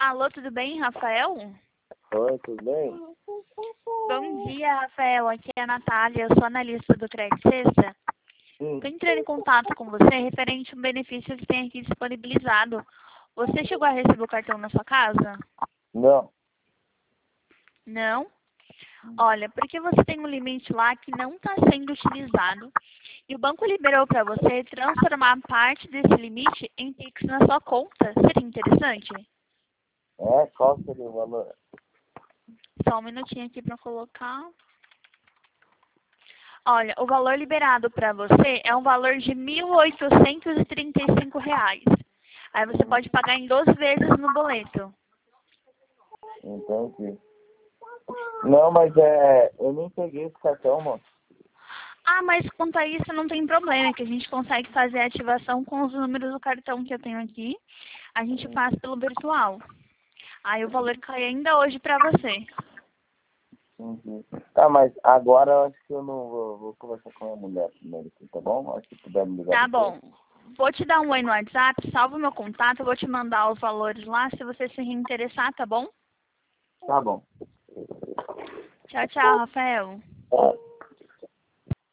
Alô, tudo bem, Rafael? Oi, tudo bem? Bom dia, Rafael. Aqui é a Natália, eu sou analista do Credit Sexta. Estou entrando em contato com você referente a um benefício que tem aqui disponibilizado. Você chegou a receber o cartão na sua casa? Não. Não? Olha, porque você tem um limite lá que não está sendo utilizado e o banco liberou para você transformar parte desse limite em Pix na sua conta. Seria interessante? Qual seria o valor? Só um minutinho aqui para colocar. Olha, o valor liberado para você é um valor de R$ 1.835. Aí você pode pagar em 12 vezes no boleto. Entendi. Não, mas eu nem peguei esse cartão, mano. Ah, mas quanto a isso não tem problema, que a gente consegue fazer a ativação com os números do cartão que eu tenho aqui. A gente faz pelo virtual. Aí o valor cai ainda hoje para você. Entendi. Tá, mas agora eu acho que eu não vou conversar com a minha mulher primeiro, aqui, tá bom? Acho que puder me ligar Tá depois. bom. Vou te dar um oi no WhatsApp, salva o meu contato, eu vou te mandar os valores lá se você se reinteressar, tá bom? Tá bom. Tchau, tchau, Rafael. Tá.